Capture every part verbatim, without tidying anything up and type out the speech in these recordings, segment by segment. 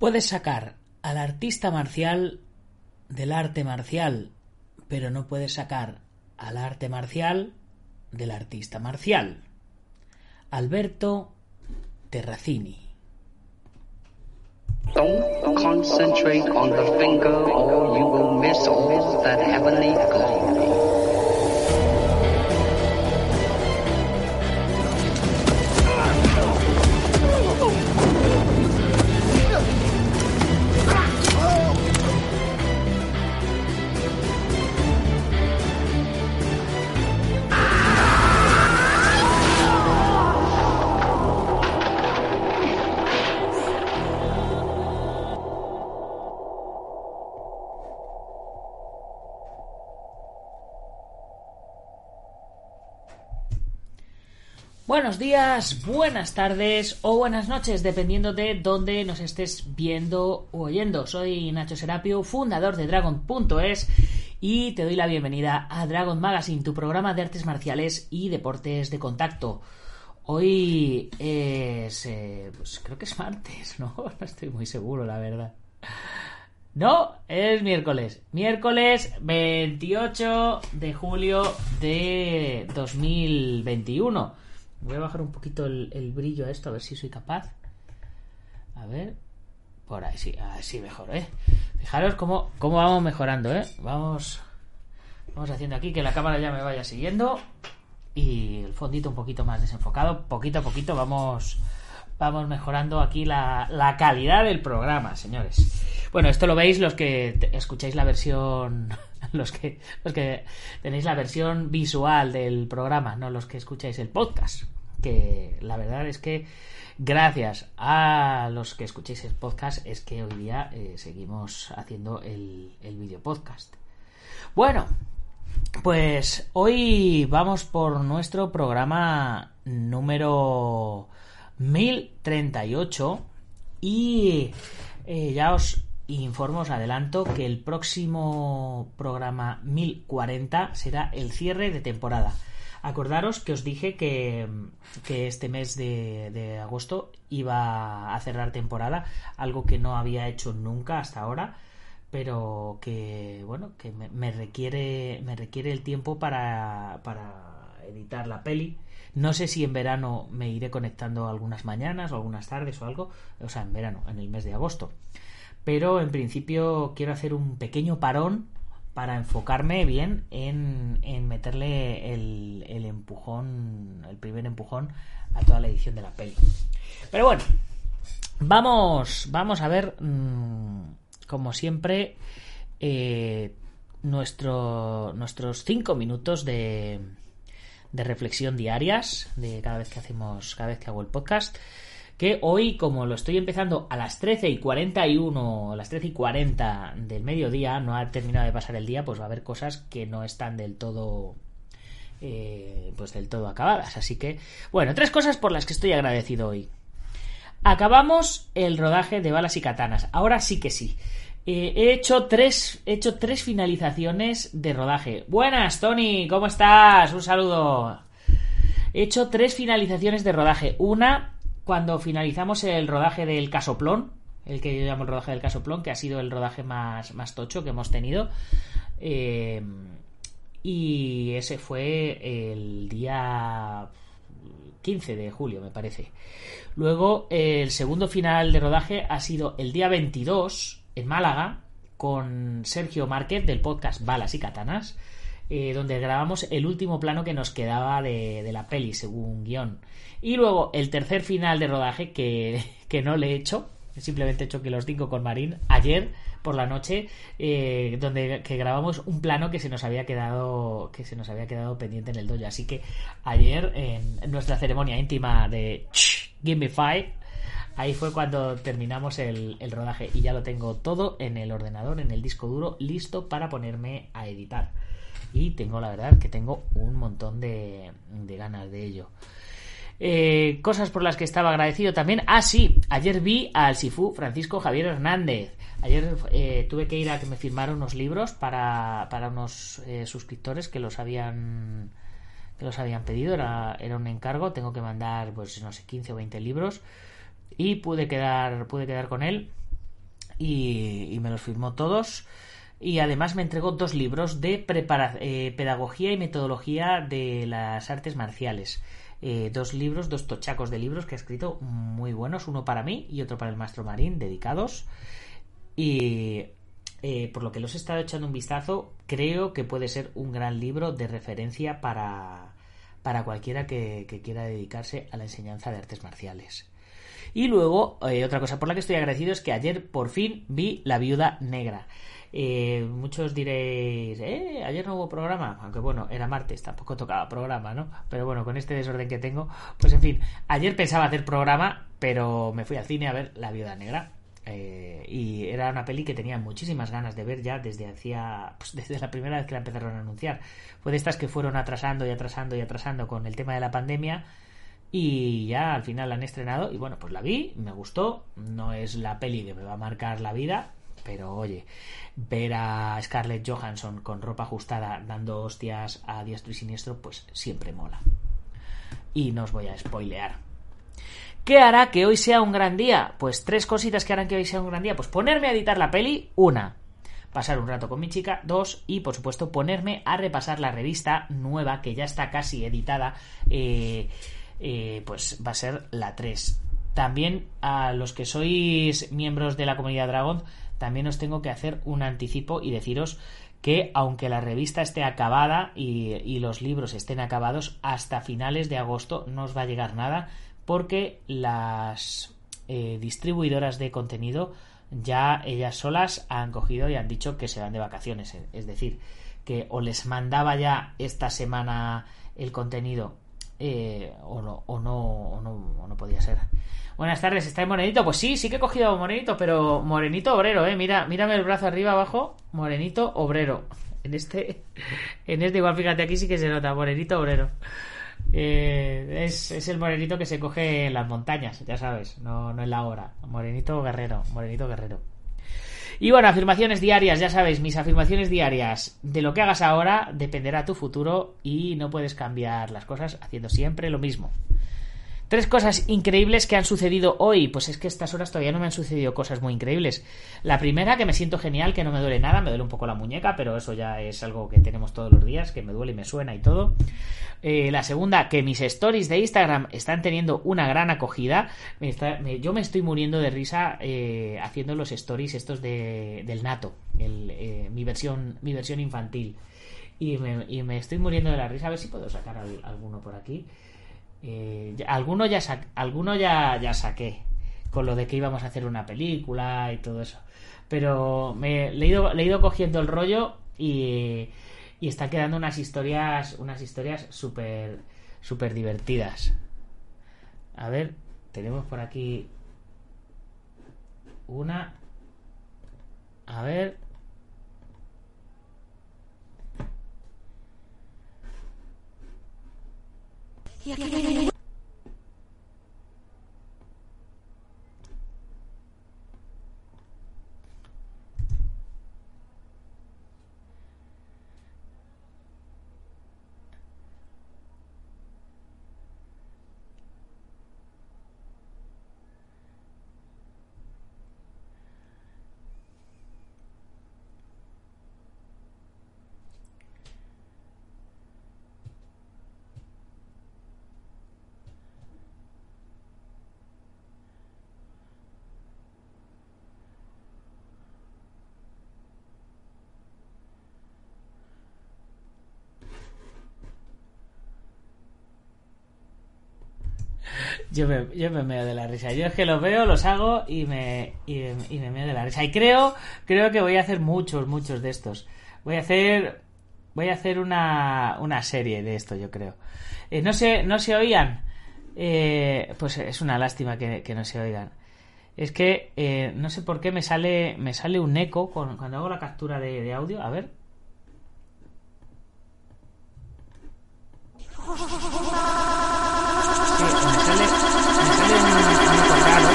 Puedes sacar al artista marcial del arte marcial, pero no puedes sacar al arte marcial del artista marcial. Alberto Terracini. Don't concentrate on the finger or you will miss all that heavenly glory. Buenos días, buenas tardes o buenas noches, dependiendo de dónde nos estés viendo o oyendo. Soy Nacho Serapio, fundador de Dragon punto es, y te doy la bienvenida a Dragon Magazine, tu programa de artes marciales y deportes de contacto. Hoy es... Eh, pues creo que es martes, ¿no? No estoy muy seguro, la verdad. No, es miércoles. Miércoles veintiocho de julio de dos mil veintiuno. Voy a bajar un poquito el, el brillo a esto, a ver si soy capaz. A ver. Por ahí sí, así mejor, ¿eh? Fijaros cómo, cómo vamos mejorando, ¿eh? Vamos, vamos haciendo aquí que la cámara ya me vaya siguiendo. Y el fondito un poquito más desenfocado. Poquito a poquito vamos, vamos mejorando aquí la, la calidad del programa, señores. Bueno, esto lo veis los que te, escucháis la versión... Los que, los que tenéis la versión visual del programa, no los que escucháis el podcast. Que la verdad es que gracias a los que escucháis el podcast es que hoy día eh, seguimos haciendo el, el video podcast. Bueno, pues hoy vamos por nuestro programa número mil treinta y ocho y eh, ya os informo, os adelanto que el próximo programa mil cuarenta será el cierre de temporada. Acordaros que os dije que, que este mes de, de agosto iba a cerrar temporada, algo que no había hecho nunca hasta ahora, pero que bueno, que me, me requiere me requiere el tiempo para, para editar la peli. No sé si en verano me iré conectando algunas mañanas o algunas tardes o algo, o sea, en verano, en el mes de agosto. Pero en principio quiero hacer un pequeño parón para enfocarme bien en, en meterle el, el empujón, el primer empujón a toda la edición de la peli. Pero bueno, vamos, vamos a ver, mmm, como siempre, eh, nuestro, nuestros cinco minutos de, de reflexión diarias de cada vez que hacemos, cada vez que hago el podcast. Que hoy, como lo estoy empezando a las trece y cuarenta y uno, a las trece y cuarenta del mediodía, no ha terminado de pasar el día, pues va a haber cosas que no están del todo, eh, pues del todo acabadas. Así que, bueno, tres cosas por las que estoy agradecido hoy. Acabamos el rodaje de Balas y Katanas. Ahora sí que sí. Eh, he hecho tres, he hecho tres finalizaciones de rodaje. Buenas, Tony, ¿cómo estás? Un saludo. He hecho tres finalizaciones de rodaje. Una, cuando finalizamos el rodaje del Casoplón, el que yo llamo el rodaje del Casoplón, que ha sido el rodaje más, más tocho que hemos tenido. Eh, y ese fue el día quince de julio, me parece. Luego, el segundo final de rodaje ha sido el día veintidós, en Málaga, con Sergio Márquez, del podcast Balas y Katanas, eh, donde grabamos el último plano que nos quedaba de, de la peli, según guión. Y luego el tercer final de rodaje que, que no le he hecho, simplemente he hecho que los cinco con Marín, ayer por la noche, eh, donde que grabamos un plano que se nos había quedado que se nos había quedado pendiente en el dojo. Así que ayer, en, en nuestra ceremonia íntima de Give Me Five, ahí fue cuando terminamos el, el rodaje y ya lo tengo todo en el ordenador, en el disco duro, listo para ponerme a editar. Y tengo, la verdad, que tengo un montón de, de ganas de ello. Eh, cosas por las que estaba agradecido también. Ah, sí, ayer vi al Sifu Francisco Javier Hernández. Ayer eh, tuve que ir a que me firmara unos libros para, para unos eh, suscriptores que los habían que los habían pedido. Era, era un encargo. Tengo que mandar, pues no sé, quince o veinte libros. Y pude quedar, pude quedar con él. y, y me los firmó todos. Y además me entregó dos libros de prepara- eh, pedagogía y metodología de las artes marciales. Eh, dos libros, dos tochacos de libros que ha escrito muy buenos, uno para mí y otro para el maestro Marín, dedicados. Y eh, por lo que los he estado echando un vistazo, creo que puede ser un gran libro de referencia para, para cualquiera que, que quiera dedicarse a la enseñanza de artes marciales. Y luego, eh, otra cosa por la que estoy agradecido es que ayer por fin vi La Viuda Negra. Eh, muchos diréis, eh, ayer no hubo programa, aunque bueno, era martes, tampoco tocaba programa, ¿no? Pero bueno, con este desorden que tengo, pues en fin, ayer pensaba hacer programa, pero me fui al cine a ver La Viuda Negra. Eh, y era una peli que tenía muchísimas ganas de ver ya desde hacía, pues desde la primera vez que la empezaron a anunciar. Fue de estas que fueron atrasando y atrasando y atrasando con el tema de la pandemia. Y ya al final la han estrenado y bueno, pues la vi, me gustó. No es la peli que me va a marcar la vida, pero oye, ver a Scarlett Johansson con ropa ajustada dando hostias a diestro y siniestro, pues siempre mola. Y no os voy a spoilear. ¿Qué hará que hoy sea un gran día? Pues tres cositas que harán que hoy sea un gran día. Pues ponerme a editar la peli, una, pasar un rato con mi chica, dos, y por supuesto ponerme a repasar la revista nueva que ya está casi editada, eh... Eh, pues va a ser la tres. También a los que sois miembros de la comunidad Dragon, también os tengo que hacer un anticipo y deciros que aunque la revista esté acabada y, y los libros estén acabados, hasta finales de agosto no os va a llegar nada, porque las eh, distribuidoras de contenido ya ellas solas han cogido y han dicho que se van de vacaciones. Es decir, que o les mandaba ya esta semana el contenido Eh, o, no, o, no, o, no, o no podía ser. Buenas tardes, ¿está en Morenito? Pues sí, sí que he cogido Morenito, pero Morenito obrero, eh. Mira, mírame el brazo arriba, abajo. Morenito obrero. En este, en este igual, fíjate, aquí sí que se nota, Morenito obrero. Eh, es, es el morenito que se coge en las montañas, ya sabes, no, no en la hora. Morenito guerrero, Morenito guerrero. Y bueno, afirmaciones diarias, ya sabéis, mis afirmaciones diarias. De lo que hagas ahora dependerá tu futuro y no puedes cambiar las cosas haciendo siempre lo mismo. Tres cosas increíbles que han sucedido hoy. Pues es que a estas horas todavía no me han sucedido cosas muy increíbles. La primera, que me siento genial, que no me duele nada, me duele un poco la muñeca, pero eso ya es algo que tenemos todos los días, que me duele y me suena y todo. Eh, la segunda, que mis stories de Instagram están teniendo una gran acogida. Me está, me, yo me estoy muriendo de risa eh, haciendo los stories estos de, del Nato, el, eh, mi versión mi versión infantil. Y me, y me estoy muriendo de la risa. A ver si puedo sacar al, alguno por aquí. Eh, ya, alguno ya sa- alguno ya, ya saqué con lo de que íbamos a hacer una película y todo eso, pero me le he ido, le he ido cogiendo el rollo y, y están quedando unas historias unas historias súper súper divertidas. A ver, tenemos por aquí una, a ver. Yo me, yo me meo de la risa. Yo es que los veo, los hago y me, y, y me meo de la risa. Y creo, creo que voy a hacer muchos, muchos de estos. Voy a hacer, voy a hacer una, una serie de esto, yo creo. Eh, no se, no se oían. Eh, pues es una lástima que, que no se oigan. Es que eh, no sé por qué me sale, me sale un eco con, cuando hago la captura de, de audio. A ver. Sí, me sale, me sale un, un eco raro.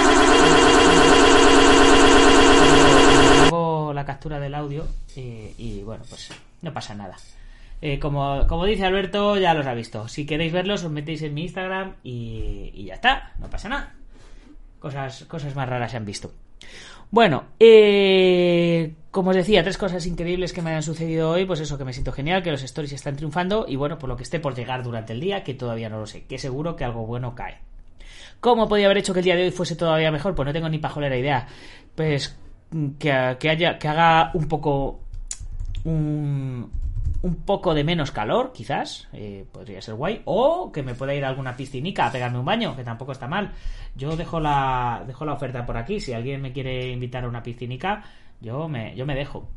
Hago la captura del audio y, y bueno, pues no pasa nada. Eh, como, como dice Alberto, ya los ha visto. Si queréis verlos, os metéis en mi Instagram y, y ya está, no pasa nada. Cosas, cosas más raras se han visto. Bueno, eh, como os decía, tres cosas increíbles que me han sucedido hoy. Pues eso, que me siento genial, que los stories están triunfando y bueno, por lo que esté por llegar durante el día, que todavía no lo sé, que seguro que algo bueno cae. ¿Cómo podía haber hecho que el día de hoy fuese todavía mejor? Pues no tengo ni pajolera idea. Pues que, que haya que haga un poco un, un poco de menos calor, quizás, eh, podría ser guay, o que me pueda ir a alguna piscinica a pegarme un baño, que tampoco está mal. Yo dejo la dejo la oferta por aquí. Si alguien me quiere invitar a una piscinica, yo me yo me dejo.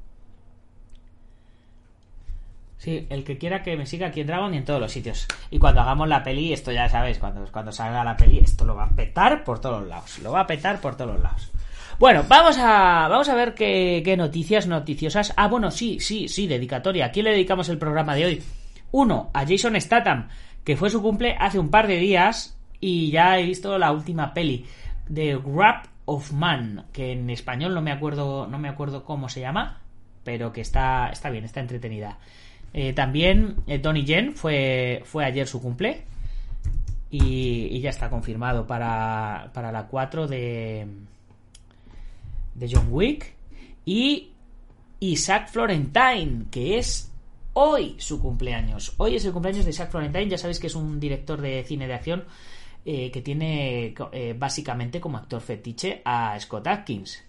Sí, el que quiera que me siga aquí en Dragon y en todos los sitios. Y cuando hagamos la peli, esto ya sabéis, cuando, cuando salga la peli, esto lo va a petar por todos lados. Lo va a petar por todos lados. Bueno, vamos a vamos a ver qué, qué noticias noticiosas. Ah, bueno, sí, sí, sí, dedicatoria. ¿A quién le dedicamos el programa de hoy? Uno, a Jason Statham, que fue su cumple hace un par de días y ya he visto la última peli, The Wrath of Man, que en español no me acuerdo, no me acuerdo cómo se llama, pero que está, está bien, está entretenida. Eh, también eh, Donnie Yen fue, fue ayer su cumple y, y ya está confirmado para, para la cuatro de, de John Wick. Y Isaac Florentine, que es hoy su cumpleaños. Hoy es el cumpleaños de Isaac Florentine. Ya sabéis que es un director de cine de acción eh, que tiene eh, básicamente como actor fetiche a Scott Adkins.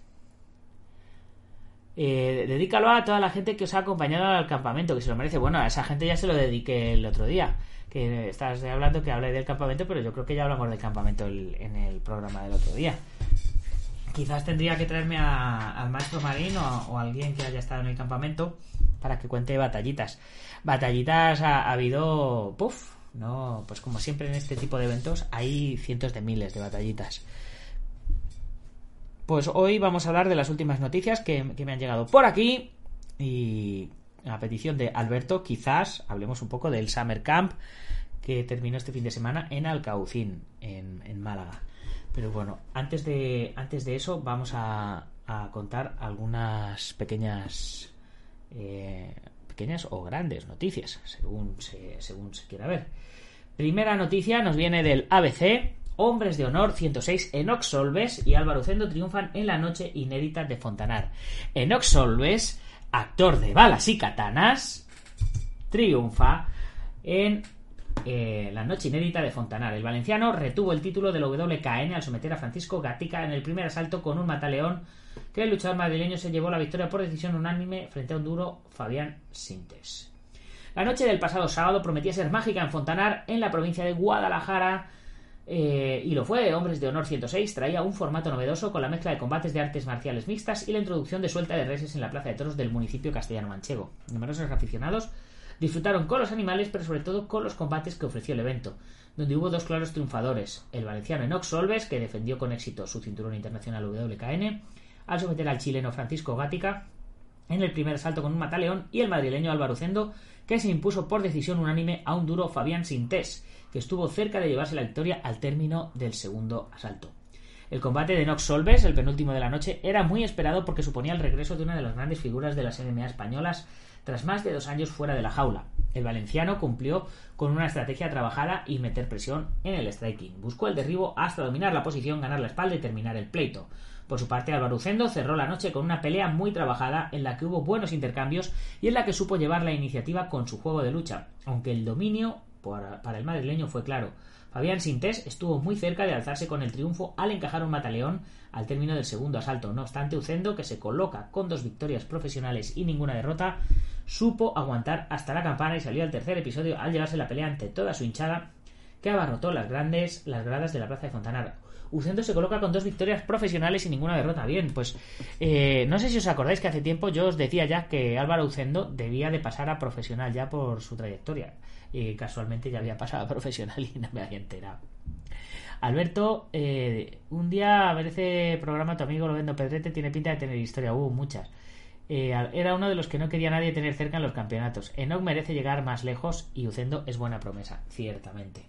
Eh, dedícalo a toda la gente que os ha acompañado al campamento, que se lo merece. Bueno, a esa gente ya se lo dediqué el otro día, que estás hablando que hablé del campamento, pero yo creo que ya hablamos del campamento el, en el programa del otro día. Quizás tendría que traerme a, al maestro Marín o, o a alguien que haya estado en el campamento para que cuente batallitas. Batallitas ha, ha habido, puff, no, pues como siempre en este tipo de eventos hay cientos de miles de batallitas. Pues hoy vamos a hablar de las últimas noticias que, que me han llegado por aquí y a petición de Alberto quizás hablemos un poco del Summer Camp que terminó este fin de semana en Alcaucín, en, en Málaga. Pero bueno, antes de, antes de eso vamos a, a contar algunas pequeñas eh, pequeñas o grandes noticias, según se, según se quiera ver. Primera noticia nos viene del A B C. Hombres de Honor ciento seis, Enoch Solves y Álvaro Zendo triunfan en la noche inédita de Fontanar. Enoch Solves, actor de Balas y Katanas, triunfa en eh, la noche inédita de Fontanar. El valenciano retuvo el título del W K N al someter a Francisco Gatica en el primer asalto con un mataleón que el luchador madrileño se llevó la victoria por decisión unánime frente a un duro Fabián Sintes. La noche del pasado sábado prometía ser mágica en Fontanar, en la provincia de Guadalajara. Eh, y lo fue. Hombres de Honor ciento seis traía un formato novedoso con la mezcla de combates de artes marciales mixtas y la introducción de suelta de reses en la plaza de toros del municipio castellano-manchego. Numerosos aficionados disfrutaron con los animales, pero sobre todo con los combates que ofreció el evento, donde hubo dos claros triunfadores: el valenciano Enoch Solves, que defendió con éxito su cinturón internacional W K N al someter al chileno Francisco Gatica en el primer asalto con un mataleón, y el madrileño Álvaro Zendo, que se impuso por decisión unánime a un duro Fabián Sintés, que estuvo cerca de llevarse la victoria al término del segundo asalto. El combate de Enoch Solves, el penúltimo de la noche, era muy esperado porque suponía el regreso de una de las grandes figuras de las M M A españolas tras más de dos años fuera de la jaula. El valenciano cumplió con una estrategia trabajada y meter presión en el striking. Buscó el derribo hasta dominar la posición, ganar la espalda y terminar el pleito. Por su parte, Álvaro Zendo cerró la noche con una pelea muy trabajada en la que hubo buenos intercambios y en la que supo llevar la iniciativa con su juego de lucha, aunque el dominio para el madrileño fue claro. Fabián Sintés estuvo muy cerca de alzarse con el triunfo al encajar un mataleón al término del segundo asalto. No obstante, Zendo, que se coloca con dos victorias profesionales y ninguna derrota, supo aguantar hasta la campana y salió al tercer episodio al llevarse la pelea ante toda su hinchada, que abarrotó las grandes las gradas de la plaza de Fontanar. Ucendo se coloca con dos victorias profesionales y ninguna derrota. Bien, pues eh, no sé si os acordáis que hace tiempo yo os decía ya que Álvaro Ucendo debía de pasar a profesional ya por su trayectoria. Y casualmente ya había pasado a profesional y no me había enterado. Alberto, eh, un día a ver ese programa, tu amigo Lovendo Pedrete tiene pinta de tener historia. Hubo muchas. Eh, era uno de los que no quería nadie tener cerca en los campeonatos. Enoch merece llegar más lejos y Ucendo es buena promesa, ciertamente.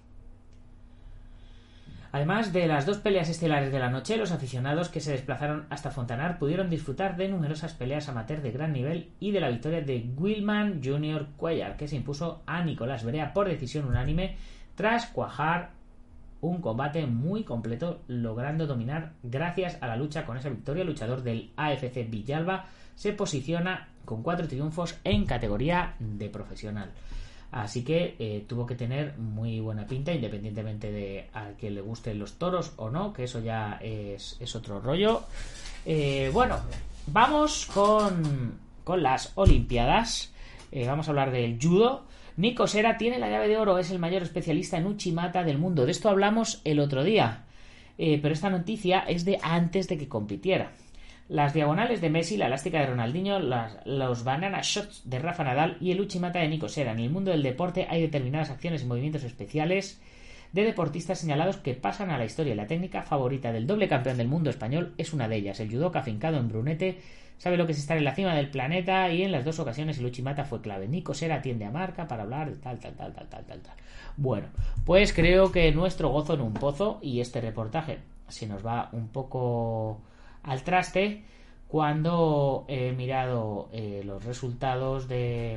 Además de las dos peleas estelares de la noche, los aficionados que se desplazaron hasta Fontanar pudieron disfrutar de numerosas peleas amateur de gran nivel y de la victoria de Wilman junior Cuellar, que se impuso a Nicolás Berea por decisión unánime tras cuajar un combate muy completo, logrando dominar gracias a la lucha. Con esa victoria, el luchador del A F C Villalba se posiciona con cuatro triunfos en categoría de profesional. Así que eh, tuvo que tener muy buena pinta, independientemente de a quien le gusten los toros o no, que eso ya es, es otro rollo. Eh, bueno, vamos con, con las Olimpiadas. Eh, vamos a hablar del judo. Nico Sera tiene la llave de oro, es el mayor especialista en Uchimata del mundo. De esto hablamos el otro día, eh, pero esta noticia es de antes de que compitiera. Las diagonales de Messi, la elástica de Ronaldinho, las, los banana shots de Rafa Nadal y el Uchimata de Nico Sera. En el mundo del deporte hay determinadas acciones y movimientos especiales de deportistas señalados que pasan a la historia. La técnica favorita del doble campeón del mundo español es una de ellas. El judoka afincado en Brunete sabe lo que es estar en la cima del planeta y en las dos ocasiones el Uchimata fue clave. Nico Sera atiende a Marca para hablar de tal, tal, tal, tal, tal, tal, tal. Bueno, pues creo que nuestro gozo en un pozo, y este reportaje se nos va un poco al traste cuando he mirado eh, los resultados de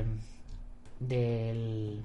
del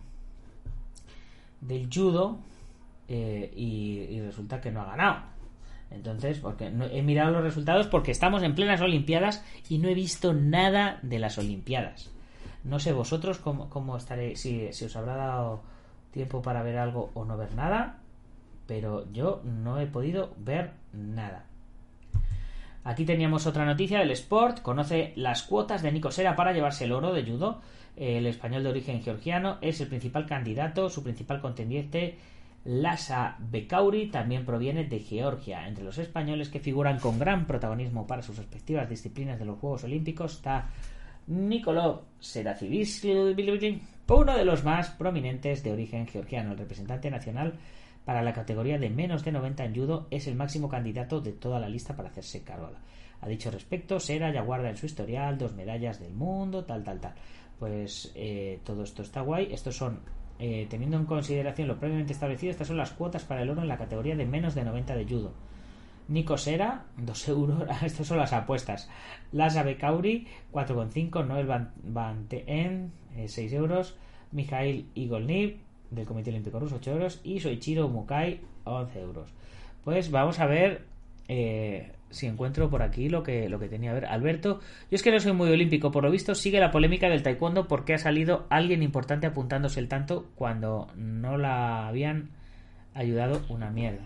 del judo eh, y, y resulta que no ha ganado. Entonces, porque no, he mirado los resultados porque estamos en plenas Olimpiadas y no he visto nada de las Olimpiadas. No sé vosotros cómo, cómo estaré, si, si os habrá dado tiempo para ver algo o no ver nada, pero yo no he podido ver nada. Aquí teníamos otra noticia del Sport. Conoce las cuotas de Nico Sera para llevarse el oro de judo. El español de origen georgiano es el principal candidato. Su principal contendiente, Lasa Bekauri, también proviene de Georgia. Entre los españoles que figuran con gran protagonismo para sus respectivas disciplinas de los Juegos Olímpicos está Nikolov Serafivishvili, uno de los más prominentes de origen georgiano. El representante nacional para la categoría de menos de noventa en judo es el máximo candidato de toda la lista para hacerse cargo. A dicho respecto, Sera ya guarda en su historial dos medallas del mundo, tal, tal, tal. Pues eh, todo esto está guay. Estos son, eh, teniendo en consideración lo previamente establecido, estas son las cuotas para el oro en la categoría de menos de noventa de judo. Nico Sera, dos euros. Estas son las apuestas. Lasa Bekauri, cuatro coma cinco. Noel Van, Van Teen, eh, seis euros. Mikhail Igolniv, del Comité Olímpico Ruso, ocho euros, y Soichiro Mukai, once euros. Pues vamos a ver eh, si encuentro por aquí lo que, lo que tenía. A ver, Alberto, yo es que no soy muy olímpico, por lo visto sigue la polémica del taekwondo porque ha salido alguien importante apuntándose el tanto cuando no la habían ayudado una mierda.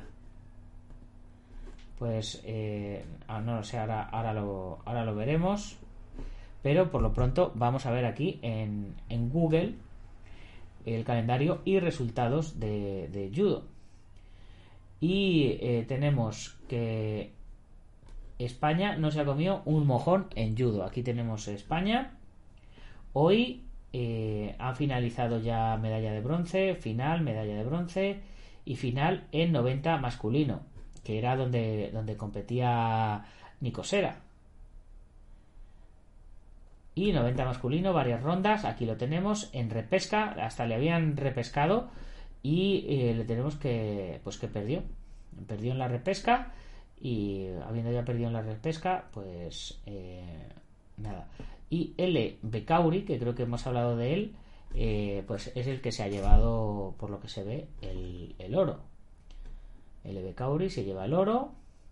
Pues eh, no lo sé, ahora, ahora, lo, ahora lo veremos, pero por lo pronto vamos a ver aquí en, en Google el calendario y resultados de, de judo. Y eh, tenemos que España no se ha comido un mojón en judo. Aquí tenemos España. Hoy eh, han finalizado ya medalla de bronce, final, medalla de bronce y final en noventa masculino, que era donde, donde competía Nico Sera. Y noventa masculino, varias rondas. Aquí lo tenemos en repesca. Hasta le habían repescado. Y eh, le tenemos que... Pues que perdió. Perdió en la repesca. Y habiendo ya perdido en la repesca, pues... Eh, nada. Y L. Bekauri, que creo que hemos hablado de él, eh, pues es el que se ha llevado, por lo que se ve, el, el oro. L. Bekauri se lleva el oro.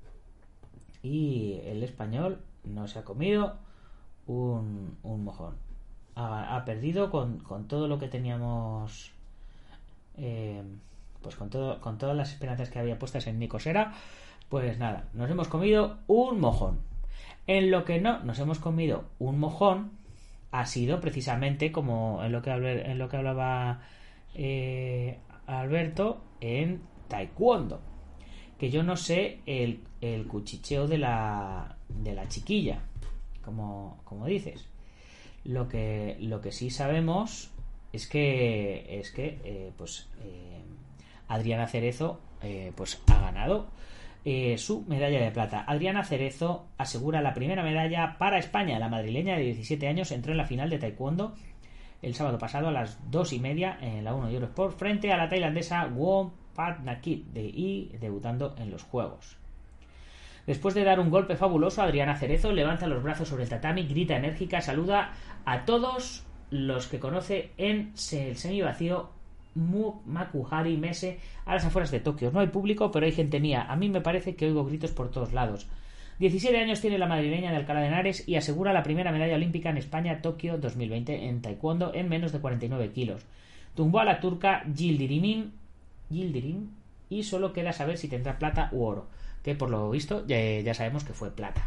Y el español no se ha comido Un, un mojón. Ha, ha perdido con, con todo lo que teníamos, eh, pues con todo, con todas las esperanzas que había puestas en Nico Sera. Pues nada, nos hemos comido un mojón. En lo que no nos hemos comido un mojón ha sido precisamente como en lo que, hablé, en lo que hablaba eh, Alberto, en taekwondo, que yo no sé el, el cuchicheo de la de la chiquilla, como, como dices. Lo que lo que sí sabemos es que es que eh, pues eh, Adriana Cerezo eh, pues ha ganado eh, su medalla de plata. Adriana Cerezo asegura la primera medalla para España. La madrileña de diecisiete años entró en la final de taekwondo el sábado pasado a las dos y media en la uno de Eurosport frente a la tailandesa Won Patnakit de I, debutando en los Juegos. Después de dar un golpe fabuloso, Adriana Cerezo levanta los brazos sobre el tatami, grita enérgica, saluda a todos los que conoce en el semivacío Makuhari Messe a las afueras de Tokio. No hay público, pero hay gente mía. A mí me parece que oigo gritos por todos lados. diecisiete años tiene la madrileña de Alcalá de Henares y asegura la primera medalla olímpica en España Tokio dos mil veinte en taekwondo en menos de cuarenta y nueve kilos. Tumbó a la turca Yildirim, Yildirim y solo queda saber si tendrá plata u oro, que por lo visto ya, ya sabemos que fue plata.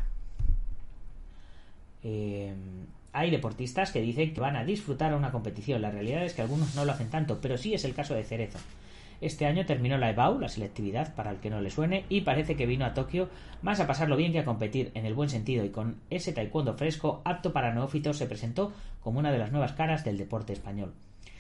Eh, hay deportistas que dicen que van a disfrutar a una competición. La realidad es que algunos no lo hacen tanto, pero sí es el caso de Cerezo. Este año terminó la E B A U, la selectividad, para el que no le suene, y parece que vino a Tokio más a pasarlo bien que a competir, en el buen sentido, y con ese taekwondo fresco, apto para neófitos, se presentó como una de las nuevas caras del deporte español.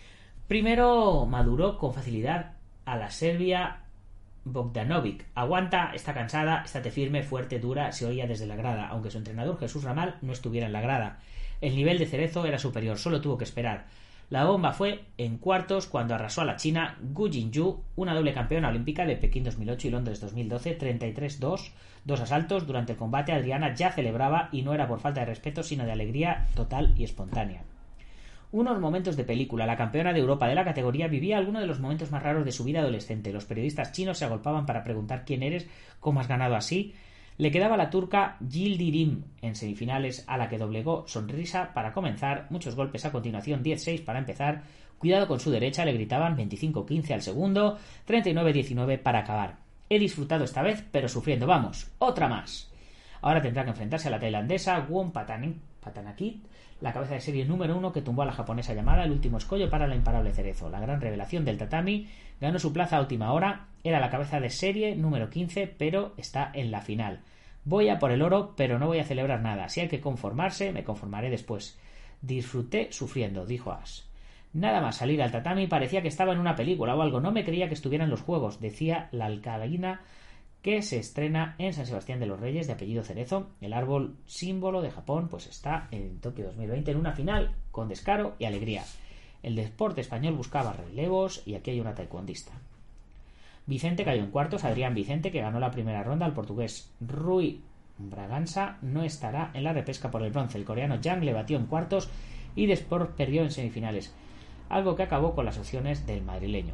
Primero maduró con facilidad a la serbia Bogdanovic. Aguanta, está cansada, estate firme, fuerte, dura, se oía desde la grada, aunque su entrenador Jesús Ramal no estuviera en la grada. El nivel de Cerezo era superior, solo tuvo que esperar. La bomba fue en cuartos cuando arrasó a la china Gu Jinju, una doble campeona olímpica de Pekín dos mil ocho y Londres dos mil doce, treinta y tres dos, dos asaltos. Durante el combate Adriana ya celebraba y no era por falta de respeto, sino de alegría total y espontánea. Unos momentos de película. La campeona de Europa de la categoría vivía alguno de los momentos más raros de su vida adolescente. Los periodistas chinos se agolpaban para preguntar quién eres, cómo has ganado así. Le quedaba la turca Yildirim en semifinales, a la que doblegó sonrisa para comenzar, muchos golpes a continuación, diez seis para empezar, cuidado con su derecha, le gritaban veinticinco quince al segundo, treinta y nueve diecinueve para acabar. He disfrutado esta vez, pero sufriendo, vamos, otra más. Ahora tendrá que enfrentarse a la tailandesa Won Patanakit, la cabeza de serie número uno que tumbó a la japonesa llamada el último escollo para la imparable Cerezo. La gran revelación del tatami ganó su plaza a última hora, era la cabeza de serie número quince, pero está en la final. Voy a por el oro, pero no voy a celebrar nada. Si hay que conformarse, me conformaré después. Disfruté sufriendo, dijo Ash. Nada más salir al tatami parecía que estaba en una película o algo. No me creía que estuviera en los Juegos, decía la alcalina que se estrena en San Sebastián de los Reyes, de apellido Cerezo. El árbol símbolo de Japón pues está en Tokio dos mil veinte en una final con descaro y alegría. El deporte español buscaba relevos y aquí hay una taekwondista. Vicente cayó en cuartos. Adrián Vicente, que ganó la primera ronda al portugués Rui Bragança, no estará en la repesca por el bronce. El coreano Yang le batió en cuartos y después perdió en semifinales, algo que acabó con las opciones del madrileño.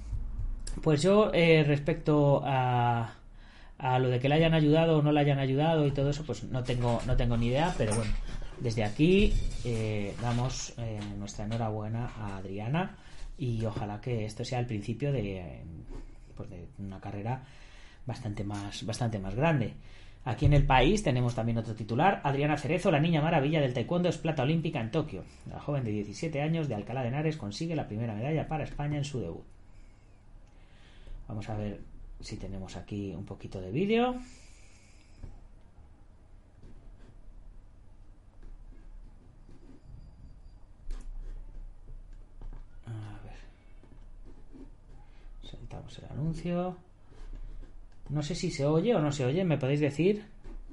Pues yo eh, respecto a, a lo de que le hayan ayudado o no le hayan ayudado y todo eso, pues no tengo, no tengo ni idea, pero bueno, desde aquí eh, damos eh, nuestra enhorabuena a Adriana y ojalá que esto sea el principio de... Eh, pues de una carrera bastante más, bastante más grande. Aquí en el país tenemos también otro titular. Adriana Cerezo, la niña maravilla del taekwondo, es plata olímpica en Tokio. La joven de diecisiete años de Alcalá de Henares consigue la primera medalla para España en su debut. Vamos a ver si tenemos aquí un poquito de vídeo. Saltamos el anuncio. No sé si se oye o no se oye, ¿me podéis decir?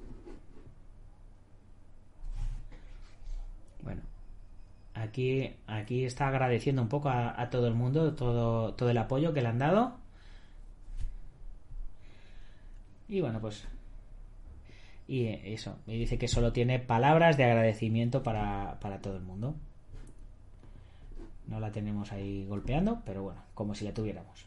Bueno, aquí, aquí está agradeciendo un poco a, a todo el mundo todo, todo el apoyo que le han dado. Y bueno, pues... Y eso, me dice que solo tiene palabras de agradecimiento para, para todo el mundo. No la tenemos ahí golpeando, pero bueno, como si la tuviéramos.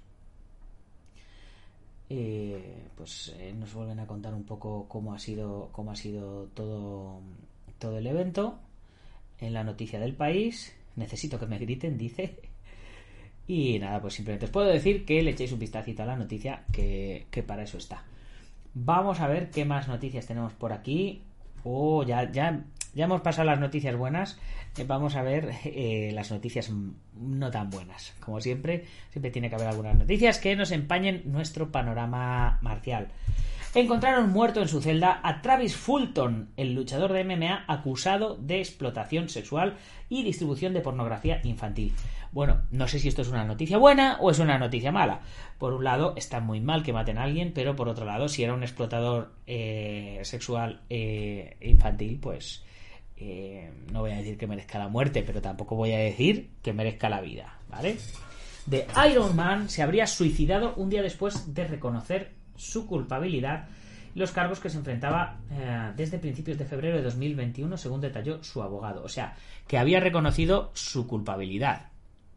Eh, pues eh, nos vuelven a contar un poco cómo ha sido cómo ha sido todo todo el evento en la noticia del país. Necesito que me griten, dice. Y nada, pues simplemente os puedo decir que le echéis un vistacito a la noticia, que, que para eso está. Vamos a ver qué más noticias tenemos por aquí. Oh, ya, ya, ya hemos pasado las noticias buenas. Eh, vamos a ver eh, las noticias no tan buenas. Como siempre, siempre tiene que haber algunas noticias que nos empañen nuestro panorama marcial. Encontraron muerto en su celda a Travis Fulton, el luchador de M M A acusado de explotación sexual y distribución de pornografía infantil. Bueno, no sé si esto es una noticia buena o es una noticia mala. Por un lado, está muy mal que maten a alguien, pero por otro lado, si era un explotador eh, sexual eh, infantil, pues eh, no voy a decir que merezca la muerte, pero tampoco voy a decir que merezca la vida, ¿vale? The Iron Man se habría suicidado un día después de reconocer su culpabilidad y los cargos que se enfrentaba eh, desde principios de febrero de dos mil veintiuno, según detalló su abogado. O sea, que había reconocido su culpabilidad.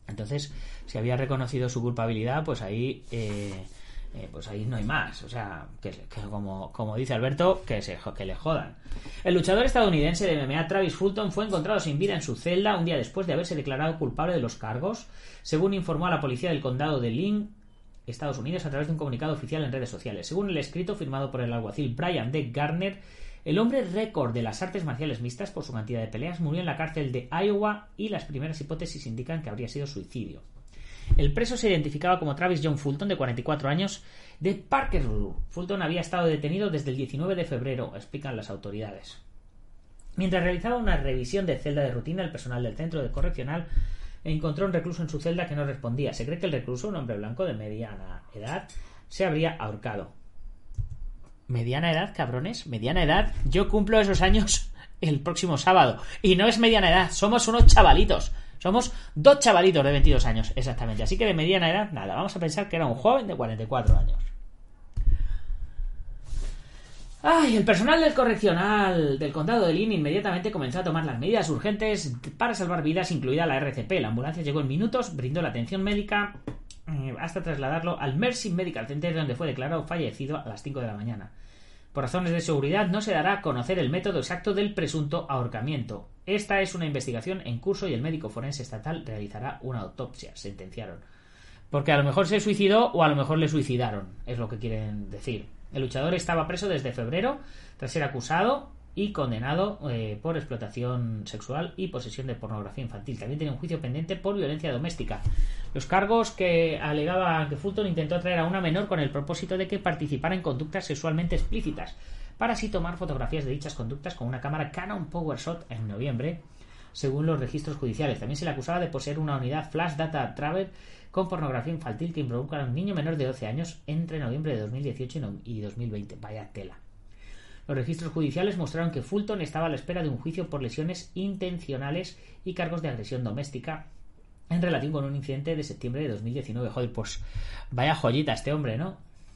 Entonces, si había reconocido su culpabilidad, pues ahí eh, eh, pues ahí no hay más. O sea, que, que como, como dice Alberto, que, se, que le jodan. El luchador estadounidense de M M A Travis Fulton fue encontrado sin vida en su celda un día después de haberse declarado culpable de los cargos, según informó a la policía del condado de Lynn, Estados Unidos, a través de un comunicado oficial en redes sociales. Según el escrito firmado por el alguacil Brian D. Garner, el hombre récord de las artes marciales mixtas por su cantidad de peleas murió en la cárcel de Iowa y las primeras hipótesis indican que habría sido suicidio. El preso se identificaba como Travis John Fulton, de cuarenta y cuatro años, de Parkersburg. Fulton había estado detenido desde el diecinueve de febrero, explican las autoridades. Mientras realizaba una revisión de celda de rutina, el personal del centro de correccional encontró un recluso en su celda que no respondía. Se cree que el recluso, un hombre blanco de mediana edad, se habría ahorcado. ¿Mediana edad, cabrones? ¿Mediana edad? Yo cumplo esos años el próximo sábado. Y no es mediana edad, somos unos chavalitos. Somos dos chavalitos de veintidós años, exactamente. Así que de mediana edad, nada. Vamos a pensar que era un joven de cuarenta y cuatro años. Ay, el personal del correccional del condado de Lynn inmediatamente comenzó a tomar las medidas urgentes para salvar vidas, incluida la R C P. La ambulancia llegó en minutos, brindó la atención médica eh, hasta trasladarlo al Mercy Medical Center, donde fue declarado fallecido a las cinco de la mañana. Por razones de seguridad no se dará a conocer el método exacto del presunto ahorcamiento. Esta es una investigación en curso y el médico forense estatal realizará una autopsia, sentenciaron. Porque a lo mejor se suicidó o a lo mejor le suicidaron, es lo que quieren decir. El luchador estaba preso desde febrero tras ser acusado y condenado eh, por explotación sexual y posesión de pornografía infantil. También tenía un juicio pendiente por violencia doméstica. Los cargos que alegaba que Fulton intentó atraer a una menor con el propósito de que participara en conductas sexualmente explícitas, para así tomar fotografías de dichas conductas con una cámara Canon PowerShot en noviembre, según los registros judiciales. También se le acusaba de poseer una unidad Flash Data Traver con pornografía infantil que involucra a un niño menor de doce años entre noviembre de dos mil dieciocho y dos mil veinte. Vaya tela. Los registros judiciales mostraron que Fulton estaba a la espera de un juicio por lesiones intencionales y cargos de agresión doméstica en relación con un incidente de septiembre de dos mil diecinueve. Joder, pues vaya joyita este hombre, ¿no?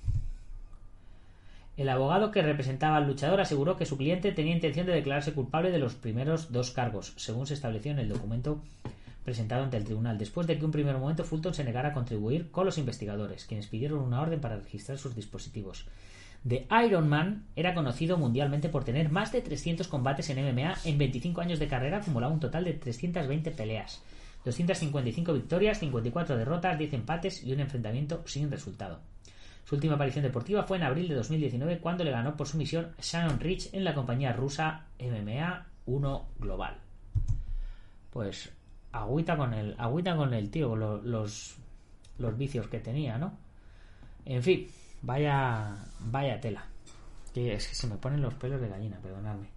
El abogado que representaba al luchador aseguró que su cliente tenía intención de declararse culpable de los primeros dos cargos, según se estableció en el documento presentado ante el tribunal, después de que en un primer momento Fulton se negara a contribuir con los investigadores, quienes pidieron una orden para registrar sus dispositivos. The Iron Man era conocido mundialmente por tener más de trescientos combates en M M A en veinticinco años de carrera, acumulaba un total de trescientas veinte peleas, doscientas cincuenta y cinco victorias, cincuenta y cuatro derrotas, diez empates y un enfrentamiento sin resultado. Su última aparición deportiva fue en abril de dos mil diecinueve, cuando le ganó por sumisión Shannon Rich en la compañía rusa M M A uno Global. Pues agüita con el agüita con el tío, los, los, los vicios que tenía, ¿no? En fin, vaya vaya tela. Que es que se me ponen los pelos de gallina, perdonadme.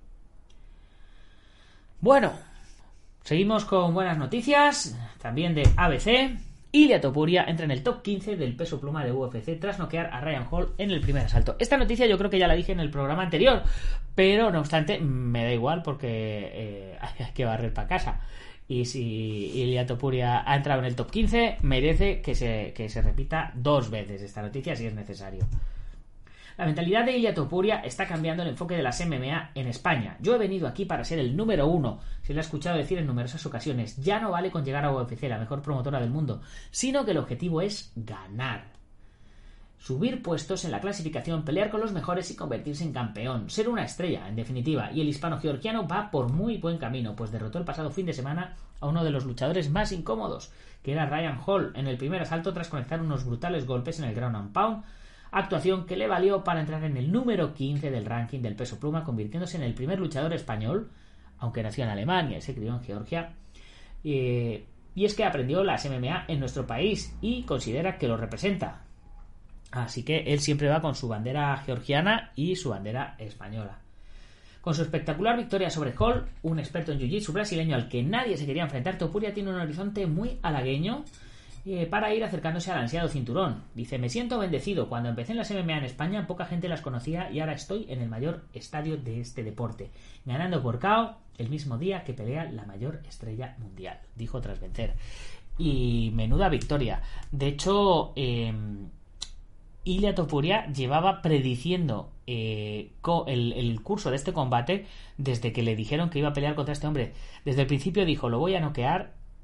Bueno, seguimos con buenas noticias, también de A B C. Ilia Topuria entra en el top quince del peso pluma de U F C tras noquear a Ryan Hall en el primer asalto. Esta noticia yo creo que ya la dije en el programa anterior, pero no obstante me da igual porque eh, hay que barrer para casa. Y si Ilia Topuria ha entrado en el top quince, merece que se, que se repita dos veces esta noticia si es necesario. La mentalidad de Ilia Topuria está cambiando el enfoque de las M M A en España. Yo he venido aquí para ser el número uno. Se lo he escuchado decir en numerosas ocasiones. Ya no vale con llegar a U F C, la mejor promotora del mundo, sino que el objetivo es ganar. Subir puestos en la clasificación, pelear con los mejores y convertirse en campeón. Ser una estrella, en definitiva. Y el hispano-georgiano va por muy buen camino, pues derrotó el pasado fin de semana a uno de los luchadores más incómodos, que era Ryan Hall, en el primer asalto tras conectar unos brutales golpes en el ground and pound, actuación que le valió para entrar en el número quince del ranking del peso pluma, convirtiéndose en el primer luchador español, aunque nació en Alemania y se crió en Georgia, eh, y es que aprendió las M M A en nuestro país y considera que lo representa. Así que él siempre va con su bandera georgiana y su bandera española. Con su espectacular victoria sobre Hall, un experto en jiu-jitsu brasileño al que nadie se quería enfrentar, Topuria tiene un horizonte muy halagueño eh, para ir acercándose al ansiado cinturón. Dice: me siento bendecido. Cuando empecé en las M M A en España, poca gente las conocía y ahora estoy en el mayor estadio de este deporte, ganando por K O el mismo día que pelea la mayor estrella mundial, dijo tras vencer. Y menuda victoria. De hecho, eh, Ilia Topuria llevaba prediciendo eh, el, el curso de este combate desde que le dijeron que iba a pelear contra este hombre. Desde el principio dijo: lo voy a noquear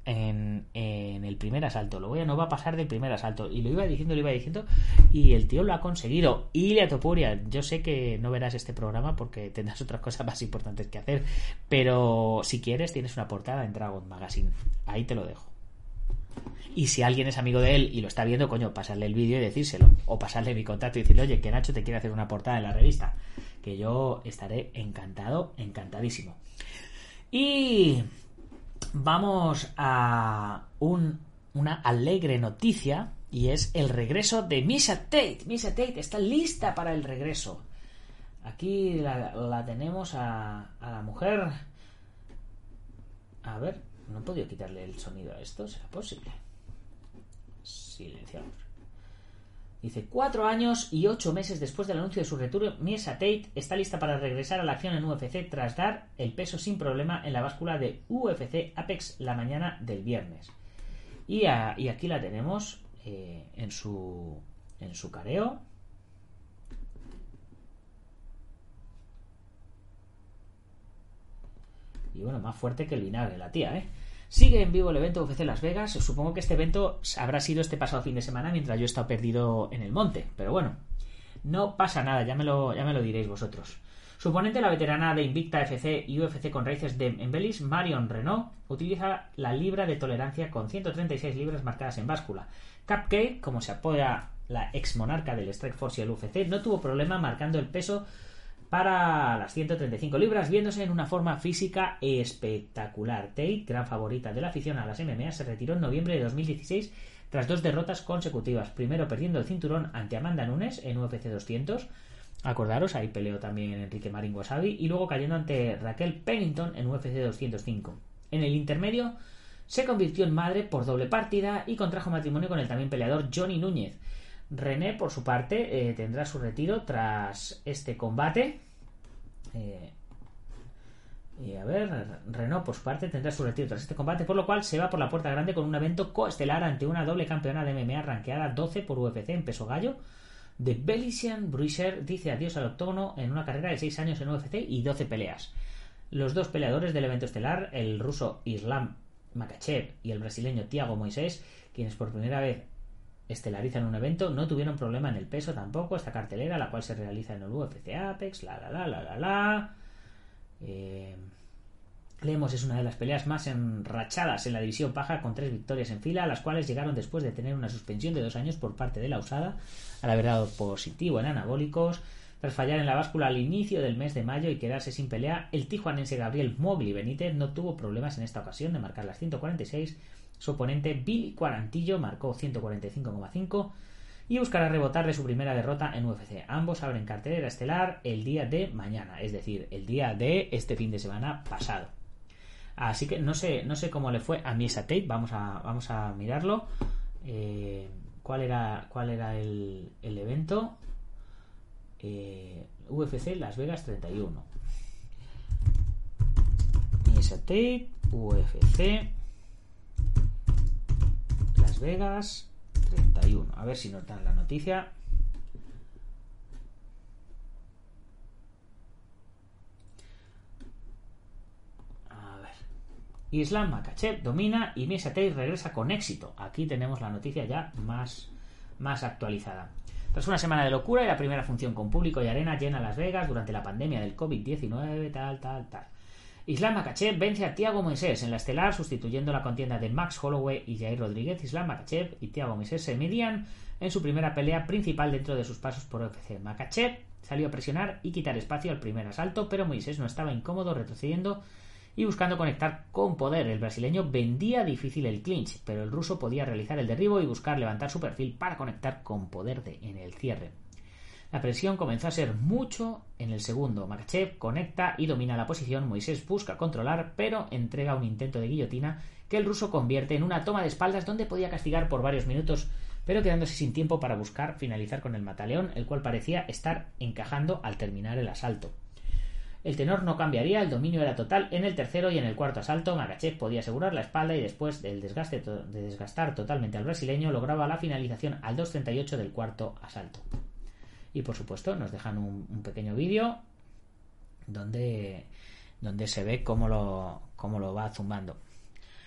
en, en el primer asalto. Lo voy a, no va a pasar del primer asalto. Y lo iba diciendo, lo iba diciendo. Y el tío lo ha conseguido. Ilia Topuria, yo sé que no verás este programa porque tendrás otras cosas más importantes que hacer. Pero si quieres, tienes una portada en Dragon Magazine. Ahí te lo dejo. Y si alguien es amigo de él y lo está viendo, coño, pasarle el vídeo y decírselo. O pasarle mi contacto y decirle, oye, que Nacho te quiere hacer una portada en la revista. Que yo estaré encantado, encantadísimo. Y vamos a un, una alegre noticia, y es el regreso de Misha Tate. Misha Tate está lista para el regreso. Aquí la, la tenemos a, a la mujer. A ver, no he podido quitarle el sonido a esto, ¿será posible? Silenciamos. Dice, cuatro años y ocho meses después del anuncio de su retiro, Misha Tate está lista para regresar a la acción en U F C tras dar el peso sin problema en la báscula de U F C Apex la mañana del viernes. Y, a, y aquí la tenemos eh, en su en su careo. Y bueno, más fuerte que el vinagre la tía, ¿eh? Sigue en vivo el evento U F C Las Vegas. Supongo que este evento habrá sido este pasado fin de semana mientras yo he estado perdido en el monte. Pero bueno, no pasa nada, ya me lo, ya me lo diréis vosotros. Su oponente, la veterana de Invicta F C y U F C con raíces de Embelis, Marion Renaud, utiliza la libra de tolerancia con ciento treinta y seis libras marcadas en báscula. Cupcake, como se apoya la ex monarca del Strikeforce y el U F C, no tuvo problema marcando el peso para las ciento treinta y cinco libras, viéndose en una forma física espectacular. Tate, gran favorita de la afición a las M M A, se retiró en noviembre de dos mil dieciséis tras dos derrotas consecutivas. Primero perdiendo el cinturón ante Amanda Nunes en U F C doscientos. Acordaros, ahí peleó también Enrique Marín Wasabi. Y luego cayendo ante Raquel Pennington en U F C doscientos cinco. En el intermedio se convirtió en madre por doble partida y contrajo matrimonio con el también peleador Johnny Núñez. René, por su parte, eh, tendrá su retiro tras este combate. Eh, y a ver, Renaud, por su parte, tendrá su retiro tras este combate, por lo cual se va por la puerta grande con un evento coestelar ante una doble campeona de M M A rankeada doce por U F C en peso gallo. The Belizean Bruiser dice adiós al octógono en una carrera de seis años en U F C y doce peleas. Los dos peleadores del evento estelar, el ruso Islam Makhachev y el brasileño Thiago Moisés, quienes por primera vez estelarizan un evento, no tuvieron problema en el peso tampoco. Esta cartelera, la cual se realiza en el U F C Apex, la la la la la la. Eh, Lemos es una de las peleas más enrachadas en la división paja, con tres victorias en fila, las cuales llegaron después de tener una suspensión de dos años por parte de la U S A D A al haber dado positivo en anabólicos. Tras fallar en la báscula al inicio del mes de mayo y quedarse sin pelea, el tijuanense Gabriel Mowgli Benítez no tuvo problemas en esta ocasión de marcar las ciento cuarenta y seis. Su oponente Billy Quarantillo marcó ciento cuarenta y cinco coma cinco y buscará rebotar de su primera derrota en U F C. Ambos abren cartelera estelar el día de mañana, es decir, el día de este fin de semana pasado. Así que no sé, no sé cómo le fue a Misha Tate. Vamos a, vamos a mirarlo. Eh, ¿Cuál era, cuál era el, el evento? Eh, U F C Las Vegas treinta y uno. Misha Tate, U F C Las Vegas treinta y uno. A ver si nos dan la noticia. A ver. Islam Makhachev domina y Misha Tate regresa con éxito. Aquí tenemos la noticia ya más, más actualizada. Tras una semana de locura y la primera función con público y arena llena Las Vegas durante la pandemia del covid diecinueve, tal, tal, tal. Islam Makhachev vence a Thiago Moisés en la estelar, sustituyendo la contienda de Max Holloway y Jair Rodríguez. Islam Makhachev y Thiago Moisés se medían en su primera pelea principal dentro de sus pasos por U F C. Makhachev salió a presionar y quitar espacio al primer asalto, pero Moisés no estaba incómodo, retrocediendo y buscando conectar con poder. El brasileño vendía difícil el clinch, pero el ruso podía realizar el derribo y buscar levantar su perfil para conectar con poder de, en el cierre. La presión comenzó a ser mucho en el segundo. Makhachev conecta y domina la posición. Moisés busca controlar, pero entrega un intento de guillotina que el ruso convierte en una toma de espaldas donde podía castigar por varios minutos, pero quedándose sin tiempo para buscar finalizar con el mataleón, el cual parecía estar encajando al terminar el asalto. El tenor no cambiaría, el dominio era total en el tercero y en el cuarto asalto. Makhachev podía asegurar la espalda y después del desgaste de desgastar totalmente al brasileño, lograba la finalización al dos treinta y ocho del cuarto asalto. Y por supuesto nos dejan un, un pequeño vídeo donde, donde se ve cómo lo, cómo lo va zumbando.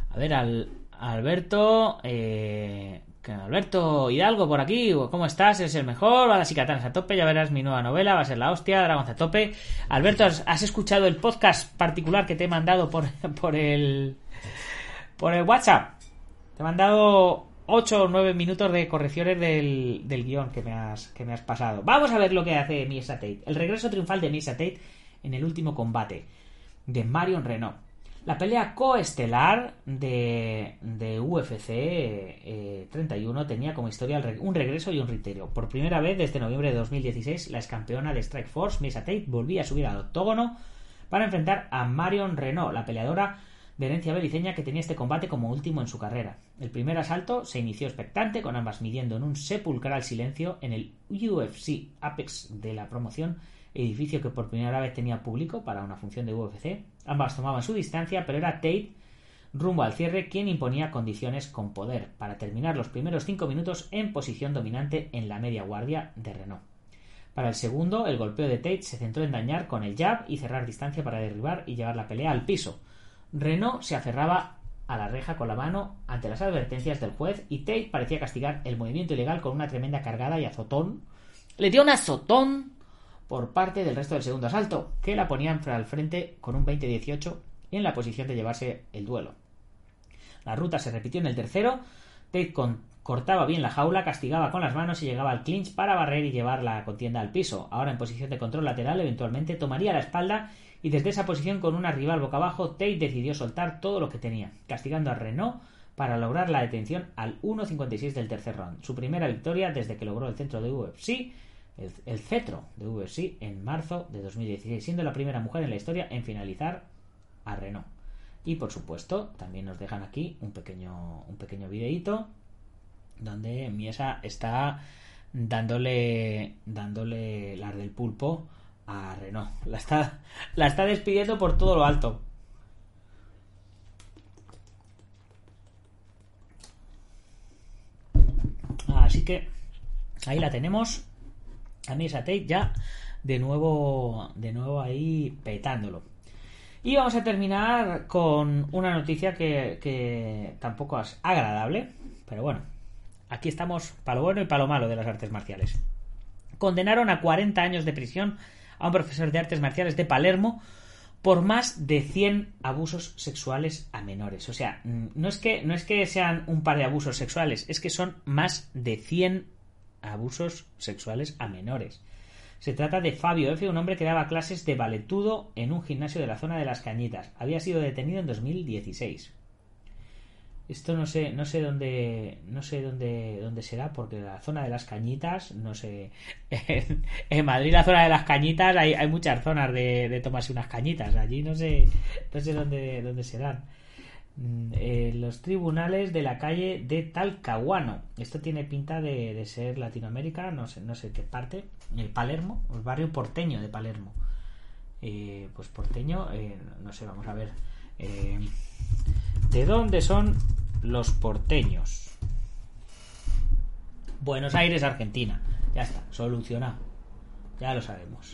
A ver, al, Alberto... Eh, Alberto Hidalgo por aquí, ¿cómo estás? ¿Eres el mejor? A las Cicatanas a tope, ya verás mi nueva novela, va a ser la hostia, Dragons a tope. Alberto, ¿has, has escuchado el podcast particular que te he mandado por, por el por el WhatsApp? Te he mandado ocho o nueve minutos de correcciones del, del guión que me, has, que me has pasado. Vamos a ver lo que hace Miesha Tate. El regreso triunfal de Miesha Tate en el último combate de Marion Renaud. La pelea coestelar de, de U F C eh, treinta y uno tenía como historia un regreso y un reitero. Por primera vez desde noviembre de dos mil dieciséis, la excampeona de Strikeforce, Miesha Tate, volvía a subir al octógono para enfrentar a Marion Renaud, la peleadora de herencia beliceña que tenía este combate como último en su carrera. El primer asalto se inició expectante, con ambas midiendo en un sepulcral silencio en el U F C Apex de la promoción, edificio que por primera vez tenía público para una función de U F C. Ambas tomaban su distancia, pero era Tate, rumbo al cierre, quien imponía condiciones con poder, para terminar los primeros cinco minutos en posición dominante en la media guardia de Renaud. Para el segundo, el golpeo de Tate se centró en dañar con el jab y cerrar distancia para derribar y llevar la pelea al piso. Renaud se aferraba a la reja con la mano ante las advertencias del juez y Tate parecía castigar el movimiento ilegal con una tremenda cargada y azotón. Le dio un azotón por parte del resto del segundo asalto, que la ponían al frente con un veinte dieciocho en la posición de llevarse el duelo. La ruta se repitió en el tercero. Tate con, cortaba bien la jaula, castigaba con las manos y llegaba al clinch para barrer y llevar la contienda al piso. Ahora en posición de control lateral, eventualmente tomaría la espalda y desde esa posición con una rival boca abajo, Tate decidió soltar todo lo que tenía, castigando a Renaud para lograr la detención al uno cincuenta y seis del tercer round. Su primera victoria desde que logró el centro de U F C El, el cetro de U F C en marzo de dos mil dieciséis, siendo la primera mujer en la historia en finalizar a Renaud. Y por supuesto también nos dejan aquí un pequeño un pequeño videíto donde Miesha está dándole dándole las del pulpo a Renaud. La está, la está despidiendo por todo lo alto. Así que ahí la tenemos. A Miesha Tate ya de nuevo de nuevo ahí petándolo. Y vamos a terminar con una noticia que, que tampoco es agradable, pero bueno, aquí estamos para lo bueno y para lo malo de las artes marciales. Condenaron a cuarenta años de prisión a un profesor de artes marciales de Palermo por más de cien abusos sexuales a menores. O sea, no es que no es que sean un par de abusos sexuales, es que son más de cien abusos sexuales a menores. Se trata de Fabio F., un hombre que daba clases de valetudo en un gimnasio de la zona de Las Cañitas. Había sido detenido en dos mil dieciséis. Esto no sé, no sé dónde, no sé dónde, dónde será, porque la zona de Las Cañitas, no sé. En, en Madrid, la zona de Las Cañitas, hay, hay muchas zonas de, de tomarse unas cañitas. Allí no sé, no sé dónde, dónde serán. Eh, los tribunales de la calle de Talcahuano. Esto tiene pinta de, de ser Latinoamérica, no sé, no sé qué parte. El Palermo, el barrio porteño de Palermo. Eh, pues porteño, eh, no sé, vamos a ver. Eh, ¿De dónde son los porteños? Buenos Aires, Argentina. Ya está, solucionado. Ya lo sabemos.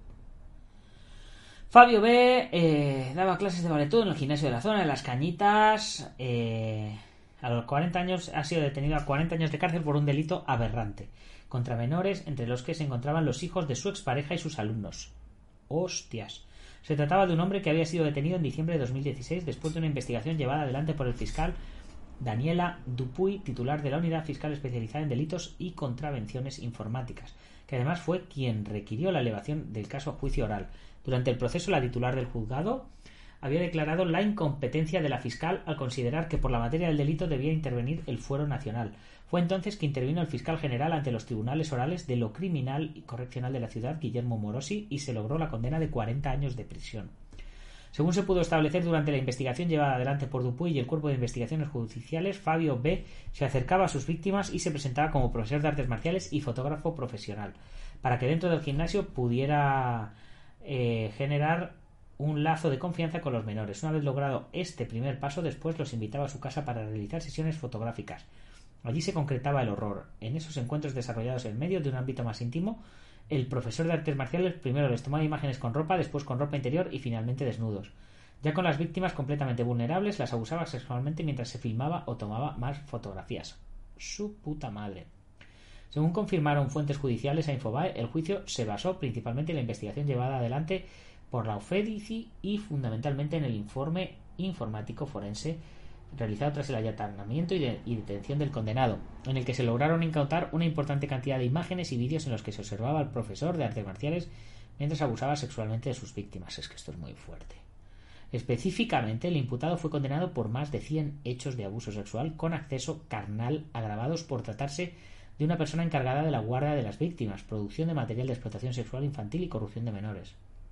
Fabio B. Eh, daba clases de valetudo en el gimnasio de la zona de Las Cañitas. Eh, a los cuarenta años ha sido detenido a cuarenta años de cárcel por un delito aberrante contra menores, entre los que se encontraban los hijos de su expareja y sus alumnos. Hostias. Se trataba de un hombre que había sido detenido en diciembre de dos mil dieciséis después de una investigación llevada adelante por el fiscal Daniela Dupuy, titular de la Unidad Fiscal Especializada en Delitos y Contravenciones Informáticas, que además fue quien requirió la elevación del caso a juicio oral. Durante el proceso, la titular del juzgado había declarado la incompetencia de la fiscal al considerar que por la materia del delito debía intervenir el fuero nacional. Fue entonces que intervino el fiscal general ante los tribunales orales de lo criminal y correccional de la ciudad, Guillermo Morosi, y se logró la condena de cuarenta años de prisión. Según se pudo establecer durante la investigación llevada adelante por Dupuy y el Cuerpo de Investigaciones Judiciales, Fabio B. se acercaba a sus víctimas y se presentaba como profesor de artes marciales y fotógrafo profesional, para que dentro del gimnasio pudiera eh, generar un lazo de confianza con los menores. Una vez logrado este primer paso, después los invitaba a su casa para realizar sesiones fotográficas. Allí se concretaba el horror. En esos encuentros desarrollados en medio de un ámbito más íntimo, el profesor de artes marciales primero les tomaba imágenes con ropa, después con ropa interior y finalmente desnudos. Ya con las víctimas completamente vulnerables, las abusaba sexualmente mientras se filmaba o tomaba más fotografías. Su puta madre. Según confirmaron fuentes judiciales a Infobae, el juicio se basó principalmente en la investigación llevada adelante por la Ofedici y fundamentalmente en el informe informático forense realizado tras el allanamiento y, de, y detención del condenado, en el que se lograron incautar una importante cantidad de imágenes y vídeos en los que se observaba al profesor de artes marciales mientras abusaba sexualmente de sus víctimas. Es que esto es muy fuerte. Específicamente, el imputado fue condenado por más de cien hechos de abuso sexual con acceso carnal agravados por tratarse de una persona encargada de la guardia de las víctimas, producción de material de explotación sexual infantil y corrupción de menores.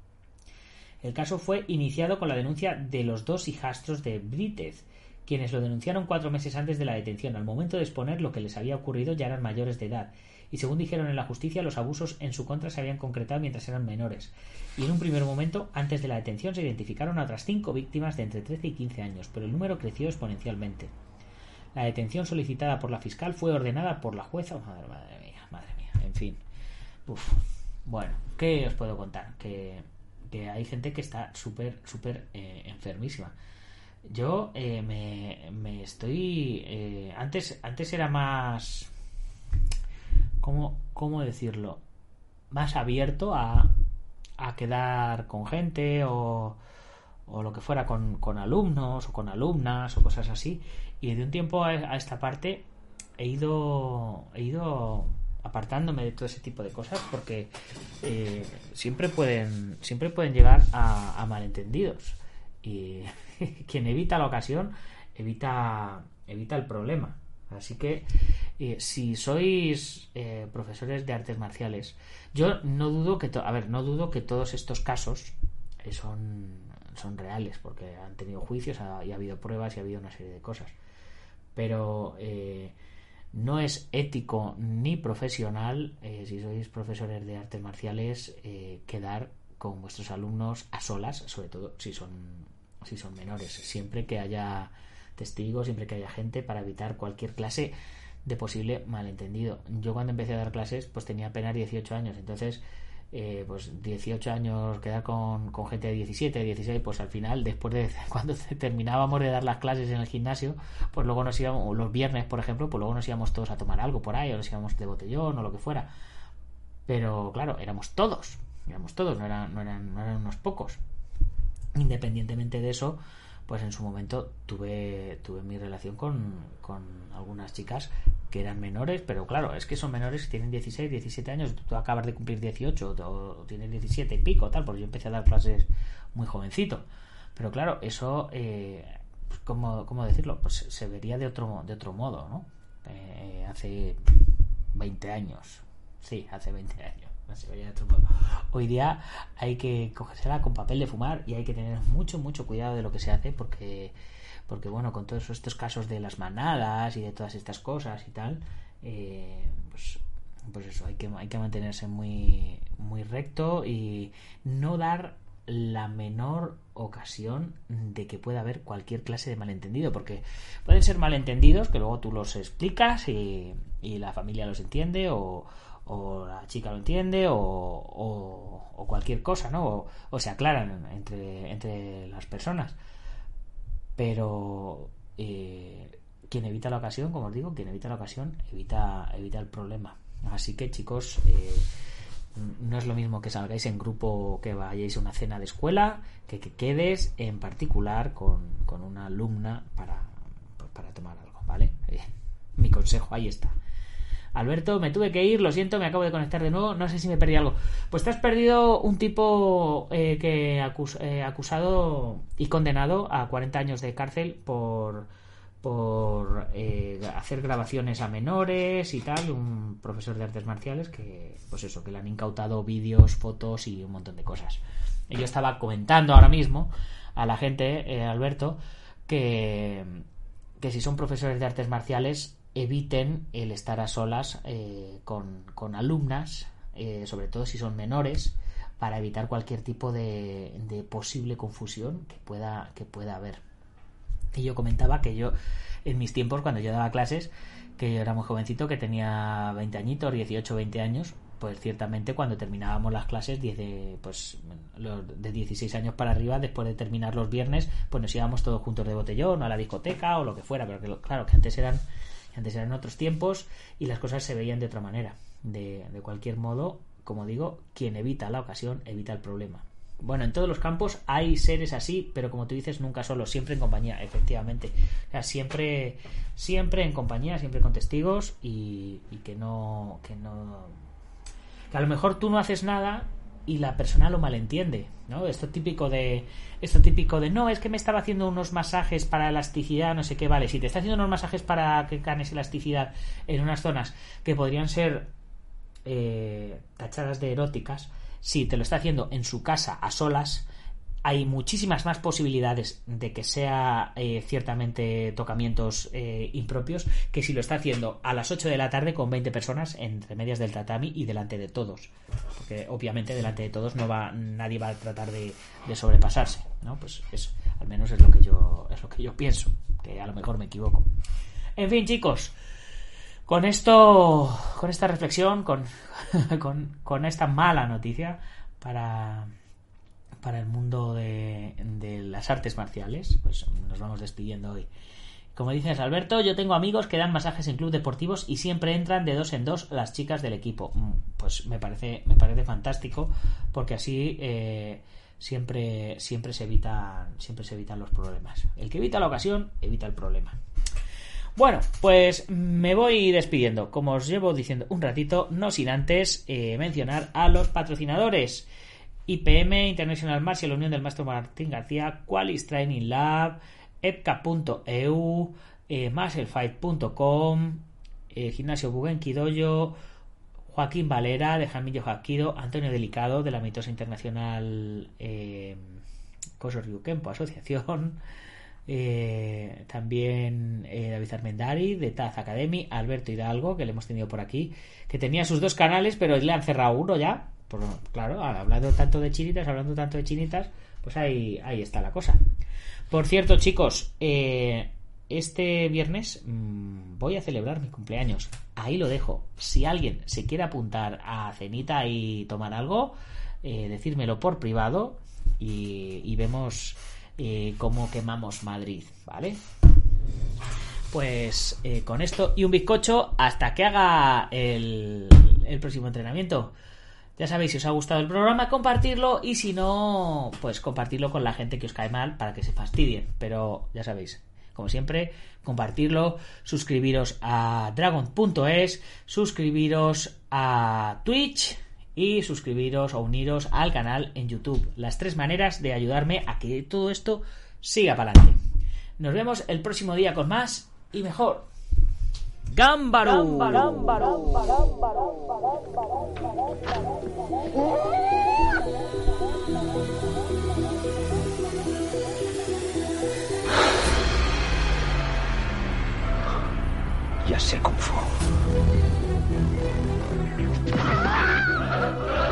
El caso fue iniciado con la denuncia de los dos hijastros de Britez, quienes lo denunciaron cuatro meses antes de la detención. Al momento de exponer lo que les había ocurrido ya eran mayores de edad, y según dijeron en la justicia, los abusos en su contra se habían concretado mientras eran menores. Y en un primer momento, antes de la detención, se identificaron a otras cinco víctimas de entre trece y quince años, pero el número creció exponencialmente. La detención solicitada por la fiscal fue ordenada por la jueza. Madre, madre mía, madre mía, en fin. Uf. Bueno, ¿qué os puedo contar? Que, que hay gente que está súper, súper eh, enfermísima. Yo eh, me, me estoy... Eh, antes, antes era más... ¿Cómo, cómo decirlo? Más abierto a, a quedar con gente o, o lo que fuera, con, con alumnos o con alumnas o cosas así. Y de un tiempo a, a esta parte he ido he ido apartándome de todo ese tipo de cosas porque eh, siempre pueden siempre pueden llegar a, a malentendidos. Y quien evita la ocasión evita evita el problema. Así que eh, si sois eh, profesores de artes marciales, yo no dudo que to- a ver no dudo que todos estos casos eh, son son reales porque han tenido juicios ha, y ha habido pruebas y ha habido una serie de cosas, pero eh, no es ético ni profesional eh, si sois profesores de artes marciales eh, quedar con vuestros alumnos a solas, sobre todo si son si son menores, siempre que haya testigos, siempre que haya gente, para evitar cualquier clase de posible malentendido. Yo cuando empecé a dar clases pues tenía apenas dieciocho años, entonces eh, pues dieciocho años quedar con, con gente de diecisiete, dieciséis, pues al final después de cuando terminábamos de dar las clases en el gimnasio, pues luego nos íbamos, los viernes por ejemplo, pues luego nos íbamos todos a tomar algo por ahí, o nos íbamos de botellón o lo que fuera, pero claro, éramos todos éramos todos, no eran, no eran, no eran unos pocos. Independientemente de eso, pues en su momento tuve tuve mi relación con, con algunas chicas que eran menores, pero claro, es que son menores que tienen dieciséis, diecisiete años, tú acabas de cumplir dieciocho o tienes diecisiete y pico, tal, porque yo empecé a dar clases muy jovencito. Pero claro, eso, eh, pues, ¿cómo, ¿cómo decirlo? Pues se vería de otro, de otro modo, ¿no? Eh, hace veinte años, sí, hace veinte años. Se vería de otro modo. Hoy día hay que cogérsela con papel de fumar y hay que tener mucho, mucho cuidado de lo que se hace porque, porque bueno, con todos estos casos de las manadas y de todas estas cosas y tal, eh, pues, pues eso, hay que, hay que mantenerse muy, muy recto y no dar la menor ocasión de que pueda haber cualquier clase de malentendido, porque pueden ser malentendidos que luego tú los explicas y, y la familia los entiende o o la chica lo entiende o, o, o cualquier cosa, ¿no? O, o se aclaran entre, entre las personas. Pero eh, quien evita la ocasión, como os digo, quien evita la ocasión evita, evita el problema. Así que chicos, eh, no es lo mismo que salgáis en grupo, que vayáis a una cena de escuela, que que quedes en particular con, con una alumna para, para tomar algo, ¿vale? Eh, mi consejo, ahí está. Alberto, me tuve que ir, lo siento, me acabo de conectar de nuevo, no sé si me perdí algo. Pues te has perdido un tipo eh, que acus, eh, acusado y condenado a cuarenta años de cárcel por por eh, hacer grabaciones a menores y tal, un profesor de artes marciales que, pues eso, que le han incautado vídeos, fotos y un montón de cosas. Y yo estaba comentando ahora mismo a la gente, eh, Alberto, que, que si son profesores de artes marciales eviten el estar a solas eh, con, con alumnas, eh, sobre todo si son menores, para evitar cualquier tipo de, de posible confusión que pueda, que pueda haber. Y yo comentaba que yo, en mis tiempos, cuando yo daba clases, que yo era muy jovencito, que tenía veinte añitos, dieciocho, veinte años, pues ciertamente cuando terminábamos las clases de, pues, de dieciséis años para arriba, después de terminar los viernes, pues nos íbamos todos juntos de botellón o a la discoteca o lo que fuera, pero que claro, que antes eran antes eran otros tiempos y las cosas se veían de otra manera. De, de cualquier modo, como digo, quien evita la ocasión evita el problema. Bueno, en todos los campos hay seres así, pero como tú dices, nunca solo, siempre en compañía, efectivamente. O sea, siempre, siempre en compañía, siempre con testigos y, y que no, que no, que a lo mejor tú no haces nada y la persona lo malentiende, ¿no? Esto típico de, esto típico de, no, es que me estaba haciendo unos masajes para elasticidad, no sé qué, vale. Si te está haciendo unos masajes para que ganes elasticidad en unas zonas que podrían ser eh, tachadas de eróticas, si te lo está haciendo en su casa a solas, hay muchísimas más posibilidades de que sea eh, ciertamente tocamientos eh, impropios que si lo está haciendo a las ocho de la tarde con veinte personas entre medias del tatami y delante de todos, porque obviamente delante de todos no va, nadie va a tratar de, de sobrepasarse, ¿no? Pues es, al menos es lo que yo es lo que yo pienso, que a lo mejor me equivoco. En fin, chicos, con esto, con esta reflexión, con, con, con esta mala noticia para, para el mundo de, de las artes marciales, pues nos vamos despidiendo hoy. Como dices, Alberto, yo tengo amigos que dan masajes en clubes deportivos y siempre entran de dos en dos las chicas del equipo. Pues me parece, me parece fantástico, porque así eh, siempre, siempre se evitan, siempre se evitan los problemas. El que evita la ocasión, evita el problema. Bueno, pues me voy despidiendo. Como os llevo diciendo un ratito, no sin antes eh, mencionar a los patrocinadores. I P M, International Martial, la Unión del Maestro Martín García, Qualis Training Lab, epca punto e u, eh, musclefight punto com, eh, Gimnasio Bugenki Dojo, Joaquín Valera de Jamillo Hapkido, Antonio Delicado de la Mitosa Internacional eh, Koso Ryukenpo Asociación, Eh, también eh, David Armendari de Taz Academy, Alberto Hidalgo, que le hemos tenido por aquí, que tenía sus dos canales pero le han cerrado uno ya, por, claro, hablando tanto de chinitas, hablando tanto de chinitas, pues ahí, ahí está la cosa. Por cierto, chicos, eh, este viernes mmm, voy a celebrar mi cumpleaños, ahí lo dejo. Si alguien se quiere apuntar a cenita y tomar algo, eh, decírmelo por privado y, y vemos Eh, cómo quemamos Madrid, ¿vale? Pues eh, con esto y un bizcocho hasta que haga el, el próximo entrenamiento. Ya sabéis, si os ha gustado el programa, compartirlo, y si no, pues compartirlo con la gente que os cae mal para que se fastidien. Pero ya sabéis, como siempre, compartirlo, suscribiros a dragon punto es, suscribiros a Twitch y suscribiros o uniros al canal en YouTube. Las tres maneras de ayudarme a que todo esto siga para adelante. Nos vemos el próximo día con más y mejor. ¡Gámbaro! Ya sé Kung Fu.